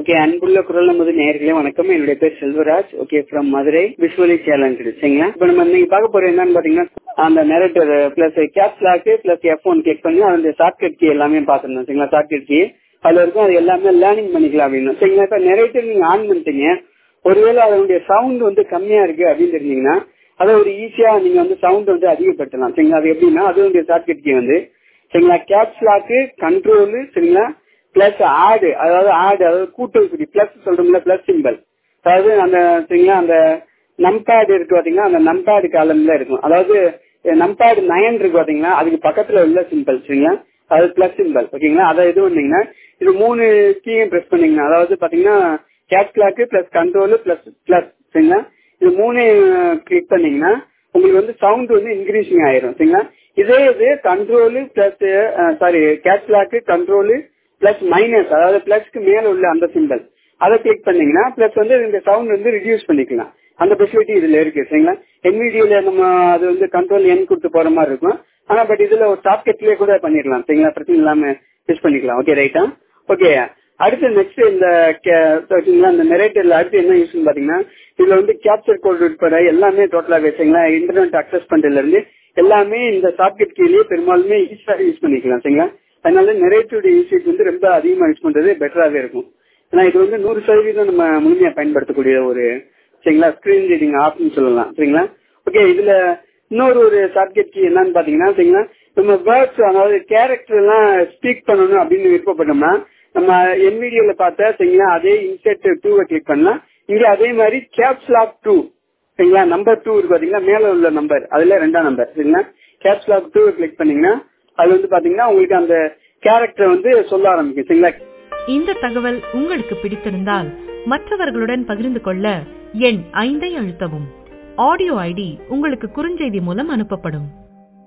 Okay, அன்புள்ள குரல் நமது நேயர்களே வணக்கம். என்னுடைய பேர் Selvaraj. Okay, from Madurai, visually challenge. சரிங்களா? இப்ப நம்ம இன்னைக்கு பார்க்க போறது என்னன்னு பாத்தீங்கன்னா, அந்த narrator plus caps lock plus F1 click பண்ணி அந்த ஷார்ட்கட் கீ எல்லாமே பாத்துருந்தோம். சரிங்களா? ஷார்ட்கட் கீ அதுல இருக்கும், அது எல்லாமே லேர்னிங் பண்ணிக்கலாம் அப்படின்னு. சரிங்களா? இப்ப நரேட்டர் நீங்க ஆன் பண்ணிட்டீங்க, ஒருவேளை அதனுடைய சவுண்ட் வந்து கம்மியா இருக்கு அப்படின்னு தெரிஞ்சீங்கன்னா அதை ஒரு ஈஸியா நீங்க வந்து சவுண்ட் வந்து அதிகப்படுத்தலாம். சரிங்களா? அது எப்படின்னா, அது ஷார்ட்கட் கீ வந்து சரிங்களா, கேப்ஸ் லாக் கண்ட்ரோல் சரிங்களா பிளஸ் ஆடு, அதாவது கூட்டல் பிளஸ் சொல்றோம்ல, பிளஸ் சிம்பிள், அதாவது அந்த சரிங்களா அந்த நம்பேட் இருக்கு பாத்தீங்கன்னா, அந்த நம்பேட் காலம்ல இருக்கும். அதாவது நம்பேட் 9 இருக்கு பாத்தீங்களா, அதுக்கு பக்கத்துல உள்ள சிம்பிள் சரிங்களா, அது பிளஸ் சிம்பிள். ஓகேங்களா? அதை இது பண்ணீங்கன்னா இது 3 கீயும் பிரஸ் பண்ணீங்கன்னா, அதாவது பாத்தீங்கன்னா caps lock plus control plus plus சரிங்களா, இது 3 கிளிக் பண்ணீங்கன்னா உங்களுக்கு வந்து சவுண்ட் வந்து இன்க்ரீசிங் ஆயிரும். சரிங்களா? இதே இது control plus caps lock control plus minus, அதாவது பிளஸ்க்கு மேல உள்ள அந்த சிம்பிள் அதை கிளிக் பண்ணீங்கன்னா பிளஸ் வந்து இந்த சவுண்ட் வந்து ரிடியூஸ் பண்ணிக்கலாம். அந்த ஃபெசிலிட்டி இதுல இருக்கு. சரிங்களா? NVIDIA நம்ம அது வந்து கண்ட்ரோல் N கொடுத்து போற மாதிரி இருக்கும். ஆனா பட் இதுல ஒரு ஷார்ட்கட்லயே கூட பண்ணிடலாம். சரிங்களா? பிரச்சனை இல்லாம யூஸ் பண்ணிக்கலாம். ஓகே, ரைட்டா? ஓகே, அடுத்து நெக்ஸ்ட் இந்த நரேட்டர்ல அடுத்து என்ன யூஸ் பாத்தீங்கன்னா, இதுல வந்து கேப்சர் கோட் உட்பட எல்லாமே டோட்டலா வச்சுங்களா, இன்டர்நெட் அக்சஸ் பண்றதுல இருந்து எல்லாமே இந்த ஷார்ட்கட் கீழே பெரும்பாலுமே ஈஸியா யூஸ் பண்ணிக்கலாம். சரிங்களா? அதனால நரேட்டிவ் யூசேஜ் வந்து ரொம்ப அதிகமா யூஸ் பண்றது பெட்டராகவே இருக்கும். ஏன்னா இது வந்து 100% நம்ம முழுமையா பயன்படுத்தக்கூடிய ஒரு சரிங்களா ஸ்கிரீன் ரீடிங் ஆப்னு சொல்லலாம். சரிங்களா? ஓகே, இதுல இன்னொரு ஷார்ட்கட் கீ என்னன்னு பாத்தீங்கன்னா, சரிங்களா, நம்ம வேர்ட்ஸ் அதாவது கேரக்டர் எல்லாம் ஸ்பீக் பண்ணணும் அப்படின்னு விருப்பப்பட்டோம்னா நம்ம NVIDIAல பார்த்த சரிங்களா அதே இன்செர்ட் 2 கிளிக் பண்ணலாம். இங்க அதே மாதிரி கேப்ஸ் லாக் 2 சரிங்களா, நம்பர் 2 இருக்கு பாத்தீங்கன்னா, மேல உள்ள நம்பர் அதுல 2ஆம் நம்பர் சரிங்களா, கேப்ஸ் லாக் 2 கிளிக் பண்ணீங்கன்னா அது வந்து பாத்தீங்கன்னா உங்களுக்கு அந்த கேரக்டர் வந்து சொல்ல ஆரம்பிக்கும். சரிங்களா? இந்த தகவல் உங்களுக்கு பிடித்திருந்தால் மற்றவர்களுடன் பகிர்ந்து கொள்ள எண் 5 அழுத்தவும். ஆடியோ ஐடி உங்களுக்கு குறுஞ்செய்தி மூலம் அனுப்பப்படும்.